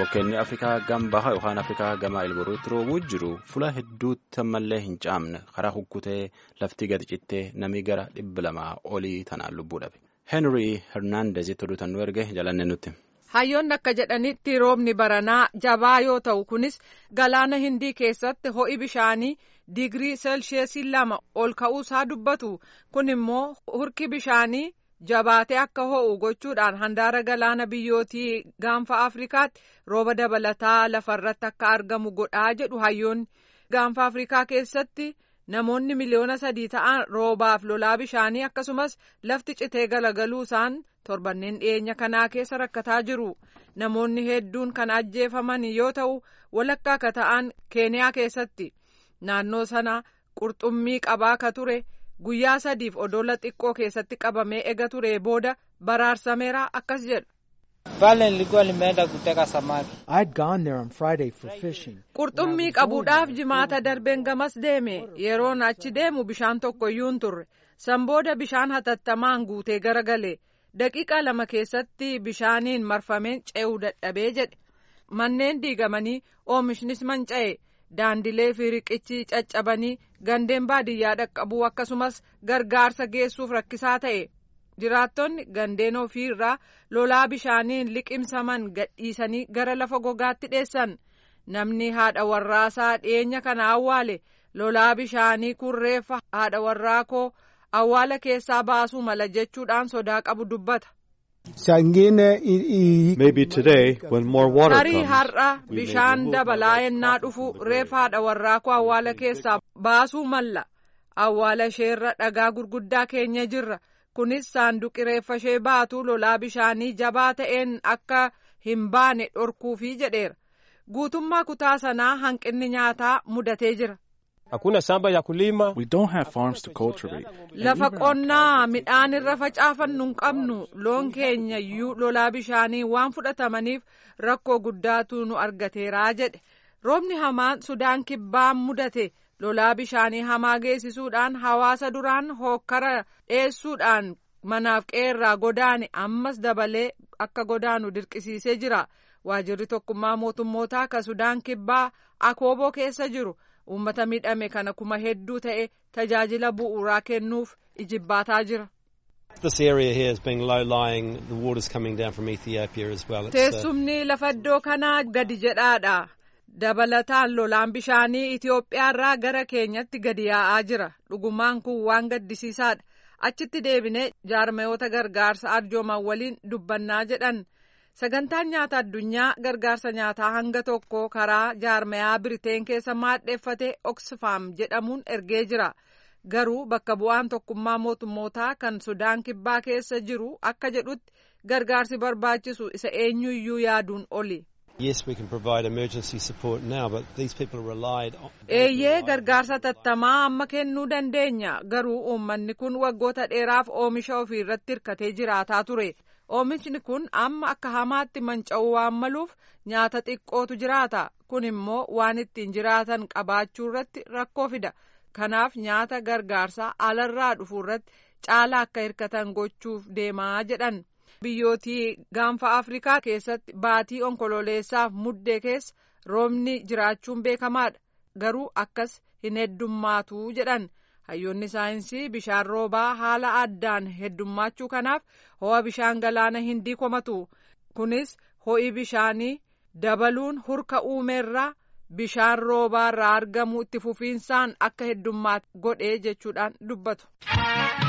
Bookeenni Afrikaa Gambaha yookaan Afrikaa Gamaa Ilboruutti roobuu jiru fuula hedduutti ammallee hin caamne karaa hukkutee lafti gadi cittee namni gara 200 olii tanaan lubbuu dhabe. Henry Hernandezitti oduutan erge jalanne nutti. Hayyoonni akka jedhanitti roobni baranaa jabaa yoo ta'u kunis galaana Hindii keessatti ho'i bishaanii digirii seelsheesii 2 ol ka'uusaa dubbatu. Kun immoo hurki bishaanii jabaatee akka ho'u gochuudhaan handaara galaana biyyootii gaanfa Afrikaatti rooba dabalataa lafarratti akka argamu godhaa jedhu hayyoonni. Gaanfa Afrikaa keessatti namoonni miliyoona 3 ta'an roobaaf lolaa bishaanii akkasumas lafti citee galagaluusaan torbanneen dhiyeenya kanaa keessa rakkataa jiru. Namoonni hedduun kan ajjeefaman yoo ta'u walakkaa akka ta'an Keeniyaa keessatti. Naannoo sana qurxummii qabaa ka ture guyyaa 3 odola xiqqoo keessatti qabamee ega ture booda baraarsameera akkas jedhu. I'd gone there on Friday for fishing. Qurxummii qabuudhaaf jimaata darbeen gamas deeme. Yeroon achi deemu bishaan tokkoyyuu hin turre. San booda bishaan hatattamaan guutee garagale. Daqiiqaa 2 keessatti bishaaniin marfameen ce'uu dadhabee jedhe. Manneen diigamanii oomishnis manca'e. Daandilee fi riqichi caccabanii gandeen baadiyyaa dhaqqabuu akkasumas gargaarsa geessuuf rakkisaa ta'e. Jiraattonni gandeen ofiirraa lolaa bishaaniin liqimsaman gadhiisanii gara lafa gogaatti dheessan. Namni haadha warraasaa dhiyeenya kana awwaale lolaa bishaanii kurreeffa haadha warraa koo awwaala keessaa baasuu mala jechuudhaan sodaa qabu dubbata. Maybe today when more water Tarii comes. har'a bishaan dabalaa ennaa dhufu reeffa haadha warraa koo awwaala keessaa baasuu malla. Awwaala isheerra dhagaa gurguddaa keenya jirra. Kunis saanduqi reeffa ishee baatu lolaa bishaanii jabaa ta'een akka hin baane dhorkuufi jedheera. Guutummaa kutaa sanaa hanqinni nyaataa mudatee jira. Hakuna shamba ya kulima. We don't have farms to cultivate. Lafa qonnaa midhaan irra facaafannu hin qabnu. Loon keenya iyyuu lolaa bishaanii waan fudhatamaniif rakkoo guddaatu nu argateeraa jedhe. Roobni hamaan Sudaan kibbaan mudate lolaa bishaanii hamaa geessisuudhaan hawaasa duraan hokkara dheessuudhaan manaaf qeerraa godaane ammas dabalee akka godaanu dirqisiisee jira. Waajirri tokkummaa mootummootaa ka Sudaan kibbaa Akooboo keessa jiru. Uummata miidhame kana kuma hedduu ta'e tajaajila bu'uuraa kennuuf ijibbaataa jira. This area here is being low lying. The water's coming down from Ethiopia as well. Teessumni lafa iddoo kanaa gadi jedhaadha. Dabalataan lolaan bishaanii Itoophiyaarraa gara keenyatti gadi yaa'aa jira. Dhugumaan kun waan gaddisiisaadha. Achitti deebinee jaarmayoota gargaarsa arjooman waliin dubbannaa jedhan. Sagantaan nyaata addunyaa gargaarsa nyaataa hanga tokko karaa jaarmayaa Biriteen keessa maadheeffate Oxfam jedhamuun ergee jira. Garuu bakka bu'aan tokkummaa mootummootaa kan Sudaan kibbaa keessa jiru akka jedhutti gargaarsi barbaachisu isa eenyuyyuu yaaduun oli. Yes, we can provide emergency support now, but these people relied on. Eeyyee gargaarsa tattamaa amma kennuu dandeenya. Garuu uummanni kun waggoota dheeraaf oomisha ofii irratti hirkatee jiraataa ture. Oomishni kun amma akka hamaatti manca'uu waan maluuf nyaata xiqqootu jiraata. Kun immoo waan ittiin jiraatan qabaachuu irratti rakkoo fida. Kanaaf nyaata gargaarsaa alarraa dhufuu irratti caalaa akka hirkatan gochuuf deemaa jedhan. Biyyootii gaanfa Afrikaa keessatti baatii onkololeessaaf muddee keessa roobni jiraachuun beekamaadha. Garuu akkas hin heddummaatu jedhan. Hayyoonni saayinsii bishaan roobaa haala addaan heddummaachuu kanaaf ho'a bishaan galaana Hindii komatu. Kunis ho'i bishaanii dabaluun hurka uumeerraa bishaan roobaarraa argamu itti fufiinsaan akka heddummaatu godhee jechuudhaan dubbatu.